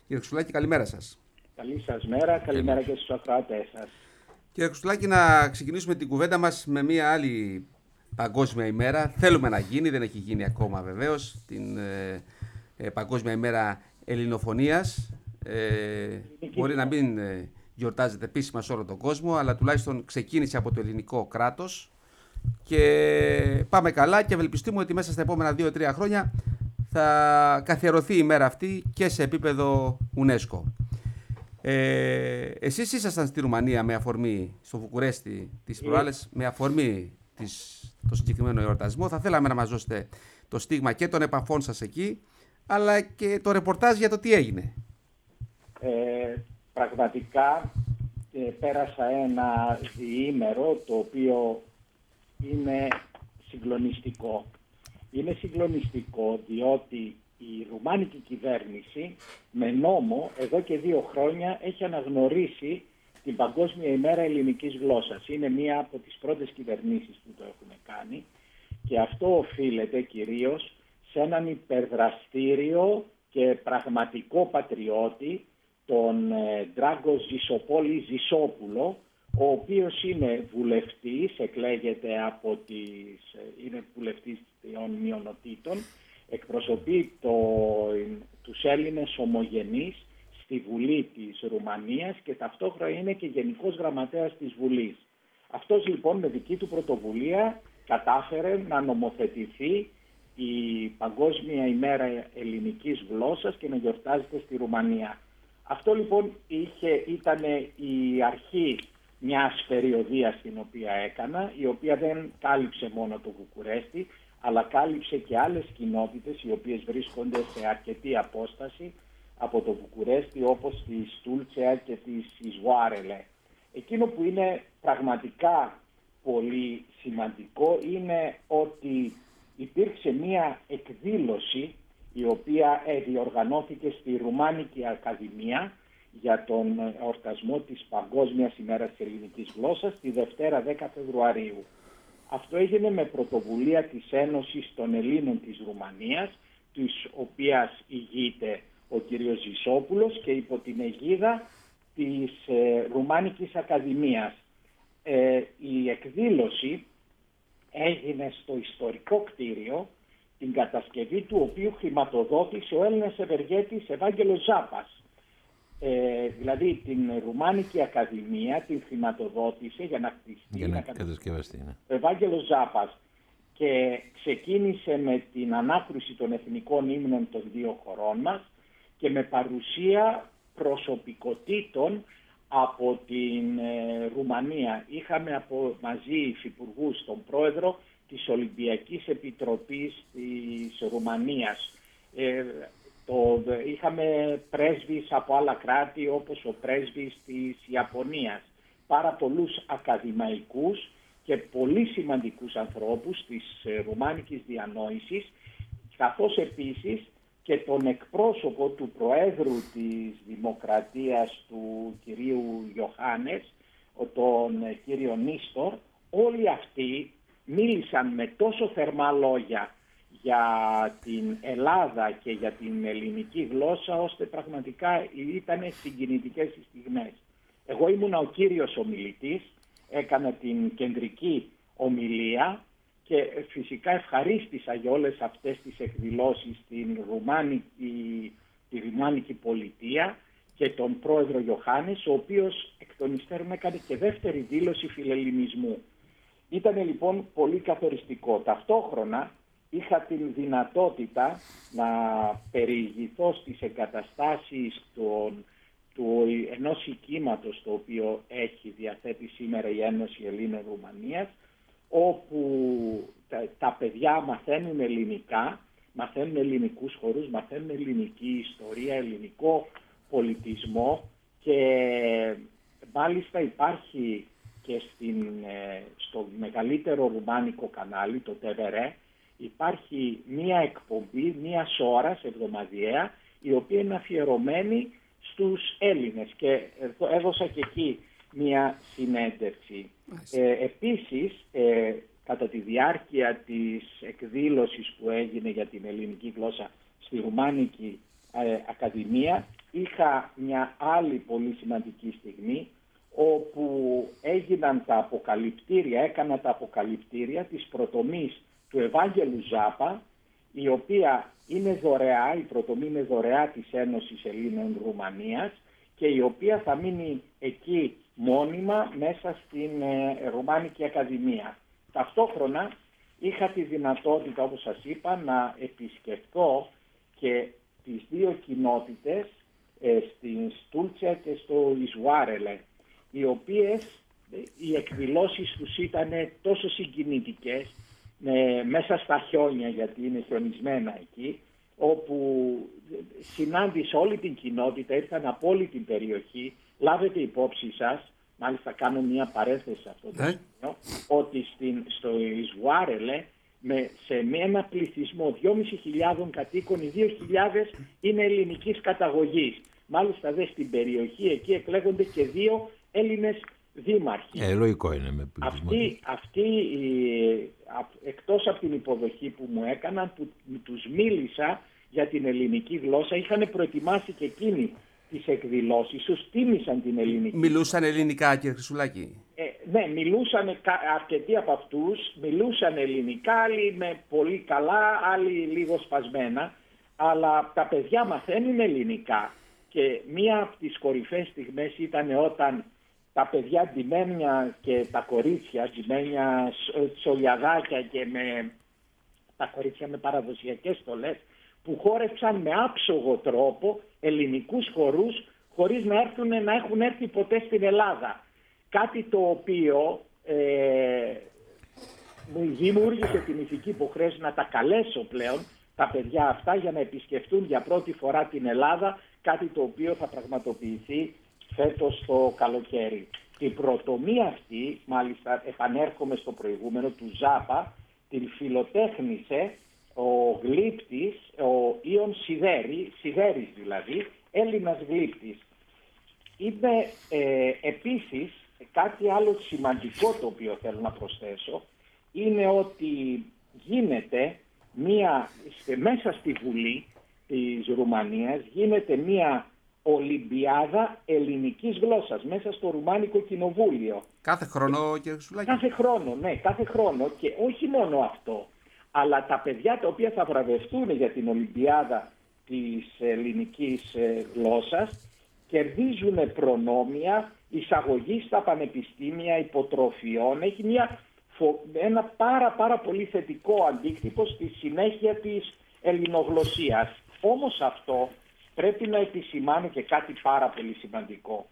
Κύριε Χρυστουλάκη, καλημέρα σας. Καλή σας μέρα, καλημέρα και στους ακροατές σας. Κύριε Χρυστουλάκη, να ξεκινήσουμε την κουβέντα μας με μια άλλη παγκόσμια ημέρα. Θέλουμε να γίνει, δεν έχει γίνει ακόμα βεβαίως, την Παγκόσμια ημέρα ελληνοφωνίας. Μπορεί να μην γιορτάζεται επίσημα σε όλο τον κόσμο, αλλά τουλάχιστον ξεκίνησε από το ελληνικό κράτος και πάμε καλά και ευελπιστούμε ότι μέσα στα επόμενα 2-3 χρόνια θα καθιερωθεί η ημέρα αυτή και σε επίπεδο UNESCO. Εσείς ήσασταν στη Ρουμανία με αφορμή, στο Βουκουρέστι τις προάλλες, με αφορμή το συγκεκριμένο εορτασμό. Θα θέλαμε να μας δώσετε το στίγμα και των επαφών σας εκεί, αλλά και το ρεπορτάζ για το τι έγινε. Πραγματικά πέρασα ένα διήμερο το οποίο είναι συγκλονιστικό. Είναι συγκλονιστικό διότι η ρουμάνικη κυβέρνηση με νόμο εδώ και 2 χρόνια έχει αναγνωρίσει την Παγκόσμια ημέρα ελληνικής γλώσσας. Είναι μία από τις πρώτες κυβερνήσεις που το έχουν κάνει και αυτό οφείλεται κυρίως σε έναν υπερδραστήριο και πραγματικό πατριώτη, τον Ντράγκο Ζησοπόλη Ζησόπουλο, ο οποίος είναι βουλευτής, εκλέγεται είναι βουλευτής των μειονοτήτων, εκπροσωπεί τους Έλληνες ομογενείς στη Βουλή της Ρουμανίας και ταυτόχρονα είναι και Γενικός Γραμματέας της Βουλής. Αυτός λοιπόν με δική του πρωτοβουλία κατάφερε να νομοθετηθεί η Παγκόσμια ημέρα ελληνικής γλώσσας και να γιορτάζεται στη Ρουμανία. Αυτό λοιπόν ήταν η αρχή μιας περιοδίας την οποία έκανα, η οποία δεν κάλυψε μόνο το Βουκουρέστι, αλλά κάλυψε και άλλες κοινότητες οι οποίες βρίσκονται σε αρκετή απόσταση από το Βουκουρέστι, όπως τη Στούλτσεα και τη Ιζουάρελε. Εκείνο που είναι πραγματικά πολύ σημαντικό είναι ότι υπήρξε μία εκδήλωση η οποία διοργανώθηκε στη Ρουμάνικη Ακαδημία για τον εορτασμό της Παγκόσμιας ημέρας της ελληνικής γλώσσας τη Δευτέρα 10 Φεβρουαρίου. Αυτό έγινε με πρωτοβουλία της Ένωσης των Ελλήνων της Ρουμανίας, της οποίας ηγείται ο κ. Ζησόπουλος και υπό την αιγίδα της Ρουμάνικης Ακαδημίας. Η εκδήλωση έγινε στο ιστορικό κτίριο, την κατασκευή του οποίου χρηματοδότησε ο Έλληνας ευεργέτης Ευάγγελος Ζάπας. Δηλαδή την Ρουμάνικη Ακαδημία την χρηματοδότησε για να κατασκευαστεί. Ο Ευάγγελος Ζάπας και ξεκίνησε με την ανάκρουση των εθνικών ύμνων των 2 χωρών μας και με παρουσία προσωπικότητων από την Ρουμανία. Είχαμε μαζί υφυπουργούς, τον πρόεδρο της Ολυμπιακής Επιτροπής της Ρουμανίας. Είχαμε πρέσβεις από άλλα κράτη όπως ο πρέσβης της Ιαπωνίας. Πάρα πολλούς ακαδημαϊκούς και πολύ σημαντικούς ανθρώπους της ρουμάνικης διανόησης, καθώς επίσης και τον εκπρόσωπο του Προέδρου της Δημοκρατίας του κυρίου Ιωάννης, τον κύριο Νίστορ. Όλοι αυτοί μίλησαν με τόσο θερμά λόγια για την Ελλάδα και για την ελληνική γλώσσα, ώστε πραγματικά ήταν συγκινητικές οι στιγμές. Εγώ ήμουνα ο κύριος ομιλητής, έκανα την κεντρική ομιλία και φυσικά ευχαρίστησα για όλες αυτές τις εκδηλώσεις τη Ρουμάνικη πολιτεία και τον πρόεδρο Ιωάννης, ο οποίος εκ των υστέρων έκανε και δεύτερη δήλωση φιλελληνισμού. Ήταν λοιπόν πολύ καθοριστικό. Ταυτόχρονα είχα την δυνατότητα να περιηγηθώ στις εγκαταστάσεις ενός οικίματος το οποίο έχει διαθέτει σήμερα η Ένωση Ελλήνων Ρουμανίας, όπου τα παιδιά μαθαίνουν ελληνικά, μαθαίνουν ελληνικούς χορούς, μαθαίνουν ελληνική ιστορία, ελληνικό πολιτισμό και μάλιστα υπάρχει και στο μεγαλύτερο ρουμάνικο κανάλι, το TVR, υπάρχει μία εκπομπή, μία ώρας εβδομαδιαία, η οποία είναι αφιερωμένη στους Έλληνες και έδωσα και εκεί μία συνέντευξη. Επίσης, κατά τη διάρκεια της εκδήλωσης που έγινε για την ελληνική γλώσσα στη Ρουμάνικη Ακαδημία, είχα μια άλλη πολύ σημαντική στιγμή όπου έκανα τα αποκαλυπτήρια της προτομής του Ευάγγελου Ζάπα, η οποία είναι δωρεά, η προτομή είναι δωρεά της Ένωσης Ελλήνων Ρουμανίας και η οποία θα μείνει εκεί μόνιμα μέσα στην Ρουμάνικη Ακαδημία. Ταυτόχρονα είχα τη δυνατότητα, όπως σας είπα, να επισκεφτώ και τις δύο κοινότητες, στην Στούλτσα και στο Ισουάρελε, οι οποίες οι εκδηλώσεις τους ήταν τόσο συγκινητικές, μέσα στα χιόνια, γιατί είναι χιονισμένα εκεί, όπου συνάντησα όλη την κοινότητα, ήρθαν από όλη την περιοχή. Λάβετε υπόψη σας, μάλιστα κάνω μια παρένθεση σε αυτό το σημείο, ότι στο Ισουάρελε σε ένα πληθυσμό 2.500 κατοίκων, οι 2.000 είναι ελληνικής καταγωγής. Μάλιστα δε στην περιοχή εκεί εκλέγονται και 2 Έλληνες δήμαρχοι. Λογικό είναι με πληθυσμό. Αυτοί εκτός από την υποδοχή που μου έκαναν, που τους μίλησα για την ελληνική γλώσσα, είχαν προετοιμάσει και εκείνοι τις εκδηλώσεις, τους τίμησαν την ελληνική. Μιλούσαν ελληνικά, κύριε Χρυσουλάκη? Ναι, μιλούσαν, αρκετοί από αυτούς μιλούσαν ελληνικά, άλλοι με πολύ καλά, άλλοι λίγο σπασμένα, αλλά τα παιδιά μαθαίνουν ελληνικά. Και μία από τις κορυφαίες στιγμές ήταν όταν τα παιδιά ντυμένια και τα κορίτσια, ντυμένια τσολιαδάκια και τα κορίτσια με παραδοσιακές στολές, που χόρεψαν με άψογο τρόπο ελληνικούς χορούς χωρίς να έχουν έρθει ποτέ στην Ελλάδα. Κάτι το οποίο μου δημιούργησε την ηθική υποχρέωση να τα καλέσω πλέον τα παιδιά αυτά για να επισκεφτούν για πρώτη φορά την Ελλάδα, κάτι το οποίο θα πραγματοποιηθεί φέτος το καλοκαίρι. Την πρωτομή αυτή, μάλιστα επανέρχομαι στο προηγούμενο του Ζάπα, την φιλοτέχνησε ο γλύπτης, ο Ιων Σιδέρης δηλαδή, Έλληνας γλύπτης. Είναι επίσης κάτι άλλο σημαντικό το οποίο θέλω να προσθέσω, είναι ότι γίνεται μέσα στη Βουλή της Ρουμανίας γίνεται μία Ολυμπιάδα ελληνικής γλώσσας μέσα στο Ρουμάνικο Κοινοβούλιο. Κάθε χρόνο, κύριε Χρυσουλάκη? Κάθε χρόνο, ναι, κάθε χρόνο. Και όχι μόνο αυτό, αλλά τα παιδιά τα οποία θα βραβευτούν για την Ολυμπιάδα της ελληνικής γλώσσας κερδίζουν προνόμια, εισαγωγή στα πανεπιστήμια, υποτροφιών. Έχει ένα πάρα πολύ θετικό αντίκτυπο στη συνέχεια της ελληνογλωσσίας. Όμως αυτό πρέπει να επισημάνω και κάτι πάρα πολύ σημαντικό.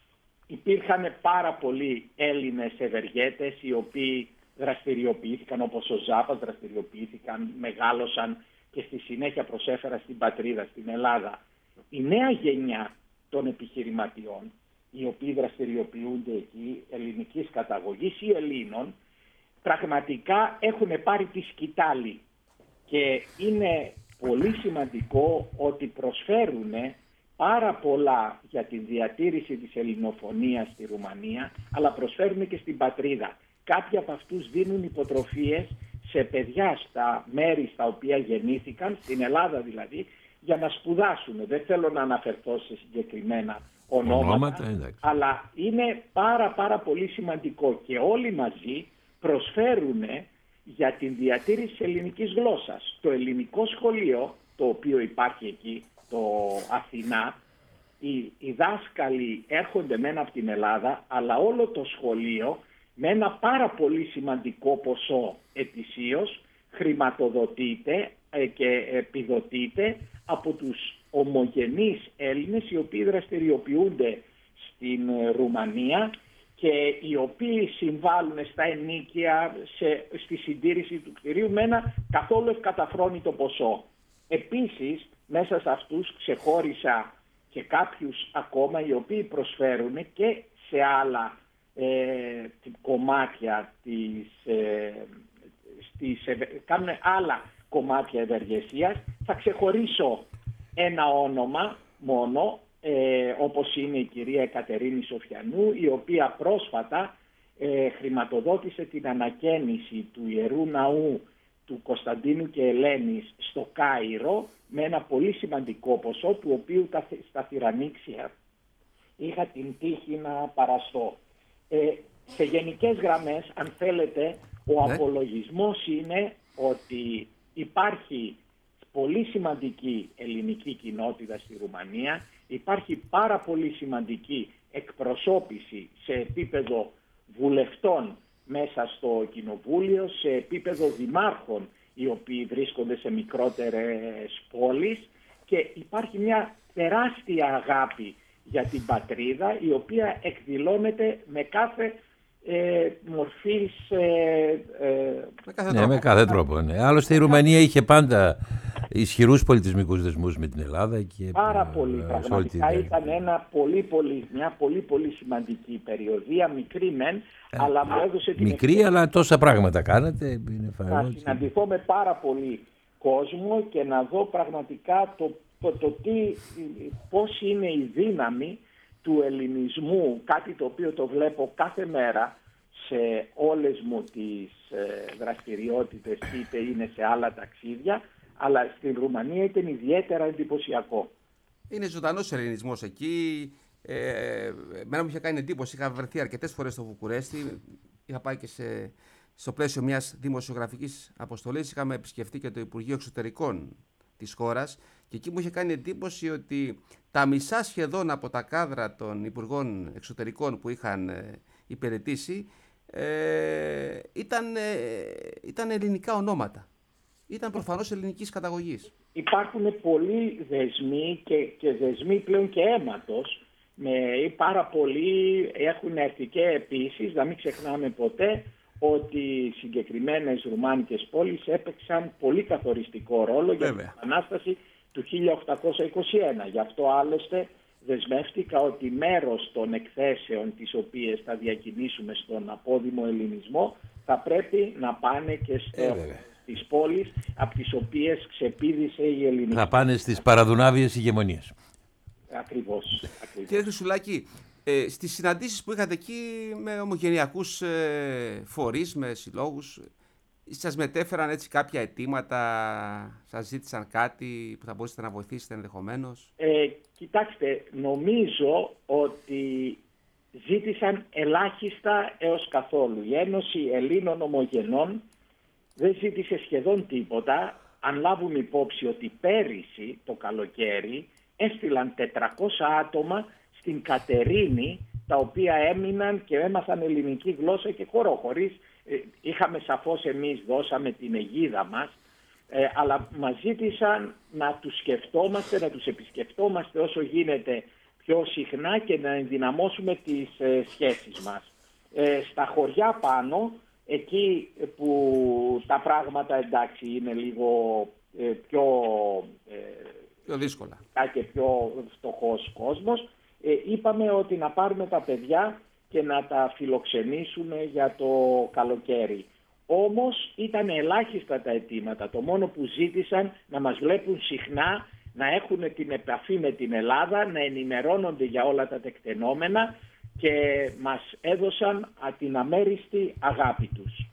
Υπήρχαν πάρα πολλοί Έλληνες ευεργέτες οι οποίοι δραστηριοποιήθηκαν, όπως ο Ζάπας δραστηριοποιήθηκαν, μεγάλωσαν και στη συνέχεια προσέφεραν στην πατρίδα, στην Ελλάδα. Η νέα γενιά των επιχειρηματιών, οι οποίοι δραστηριοποιούνται εκεί, ελληνικής καταγωγής ή Ελλήνων, πραγματικά έχουν πάρει τη σκητάλη και είναι πολύ σημαντικό ότι προσφέρουν πάρα πολλά για τη διατήρηση της ελληνοφωνίας στη Ρουμανία, αλλά προσφέρουν και στην πατρίδα. Κάποιοι από αυτούς δίνουν υποτροφίες σε παιδιά στα μέρη στα οποία γεννήθηκαν, στην Ελλάδα δηλαδή, για να σπουδάσουν. Δεν θέλω να αναφερθώ σε συγκεκριμένα ονόματα, αλλά είναι πάρα πολύ σημαντικό και όλοι μαζί προσφέρουν για την διατήρηση της ελληνικής γλώσσας. Το σχολείο, το οποίο υπάρχει εκεί, το Αθηνά, οι δάσκαλοι έρχονται μένα από την Ελλάδα, αλλά όλο το σχολείο με ένα πάρα πολύ σημαντικό ποσό ετησίως χρηματοδοτείται και επιδοτείται από τους ομογενείς Έλληνες οι οποίοι δραστηριοποιούνται στην Ρουμανία και οι οποίοι συμβάλλουν στα ενοίκια, στη συντήρηση του κτηρίου με ένα καθόλου ευκαταφρόνητο ποσό. Επίσης, μέσα σε αυτούς ξεχώρισα και κάποιους ακόμα οι οποίοι προσφέρουν και σε άλλα κομμάτια κάνουν άλλα κομμάτια ευεργεσίας. Θα ξεχωρίσω ένα όνομα μόνο, όπως είναι η κυρία Κατερίνη Σοφιανού, η οποία πρόσφατα χρηματοδότησε την ανακαίνιση του Ιερού Ναού του Κωνσταντίνου και Ελένης στο Κάιρο με ένα πολύ σημαντικό ποσό, του οποίου στα θυρανίξια είχα την τύχη να παραστώ. Σε γενικές γραμμές, αν θέλετε, ο απολογισμός είναι ότι υπάρχει πολύ σημαντική ελληνική κοινότητα στη Ρουμανία, υπάρχει πάρα πολύ σημαντική εκπροσώπηση σε επίπεδο βουλευτών μέσα στο κοινοβούλιο, σε επίπεδο δημάρχων οι οποίοι βρίσκονται σε μικρότερες πόλεις, και υπάρχει μια τεράστια αγάπη για την πατρίδα, η οποία εκδηλώνεται με κάθε μορφής... με κάθε τρόπο. Ναι. Άλλωστε η Ρουμανία είχε πάντα ισχυρούς πολιτισμικούς δεσμούς με την Ελλάδα. Και πάρα πολύ. Πραγματικά ήταν μια πολύ πολύ σημαντική περιοδία, μικρή μεν, αλλά μου έδωσε την μικρή, αλλά τόσα πράγματα κάνατε. Να συναντηθώ με πάρα πολύ κόσμο και να δω πραγματικά πώς είναι η δύναμη του ελληνισμού, κάτι το οποίο το βλέπω κάθε μέρα σε όλες μου τις δραστηριότητες, είτε είναι σε άλλα ταξίδια, αλλά στην Ρουμανία ήταν ιδιαίτερα εντυπωσιακό. Είναι ζωντανός ελληνισμός εκεί. Εμένα μου είχε κάνει εντύπωση, είχα βρεθεί αρκετές φορές στο Βουκουρέστι, είχα πάει και στο πλαίσιο μιας δημοσιογραφικής αποστολής, είχαμε επισκεφτεί και το Υπουργείο Εξωτερικών της χώρας, και εκεί μου είχε κάνει εντύπωση ότι τα μισά σχεδόν από τα κάδρα των Υπουργών Εξωτερικών που είχαν υπηρετήσει ήταν ελληνικά ονόματα. Ήταν προφανώς ελληνικής καταγωγής. Υπάρχουν πολλοί δεσμοί και δεσμοί πλέον και αίματος. Πάρα πολλοί έχουν έρθει, και επίσης να μην ξεχνάμε ποτέ ότι συγκεκριμένες ρουμάνικες πόλεις έπαιξαν πολύ καθοριστικό ρόλο για την Επανάσταση του 1821. Γι' αυτό άλλωστε δεσμεύτηκα ότι μέρος των εκθέσεων τις οποίες θα διακινήσουμε στον απόδημο ελληνισμό θα πρέπει να πάνε και στις πόλεις από τις οποίες ξεπήδησε η ελληνική. Θα πάνε στις παραδουνάβιες ηγεμονίες. Ακριβώς. Κύριε Χρυσουλάκη, στις συναντήσεις που είχατε εκεί με ομογενειακούς φορείς, με συλλόγους, σας μετέφεραν έτσι κάποια αιτήματα, σας ζήτησαν κάτι που θα μπορούσατε να βοηθήσετε ενδεχομένως? Κοιτάξτε, νομίζω ότι ζήτησαν ελάχιστα έως καθόλου. Η Ένωση Ελλήνων Ομογενών δεν ζήτησε σχεδόν τίποτα, αν λάβουμε υπόψη ότι πέρυσι το καλοκαίρι έστειλαν 400 άτομα στην Κατερίνη, τα οποία έμειναν και έμαθαν ελληνική γλώσσα και χώρο. Είχαμε σαφώς, εμείς δώσαμε την αιγίδα μας, αλλά μας ζήτησαν να τους σκεφτόμαστε, να τους επισκεφτόμαστε όσο γίνεται πιο συχνά και να ενδυναμώσουμε τις σχέσεις μας. Στα χωριά πάνω, εκεί που τα πράγματα εντάξει είναι λίγο πιο δύσκολα και πιο φτωχός κόσμος, είπαμε ότι να πάρουμε τα παιδιά και να τα φιλοξενήσουμε για το καλοκαίρι. Όμως ήταν ελάχιστα τα αιτήματα. Το μόνο που ζήτησαν να μας βλέπουν συχνά, να έχουν την επαφή με την Ελλάδα, να ενημερώνονται για όλα τα τεκτενόμενα, και μας έδωσαν την αμέριστη αγάπη τους.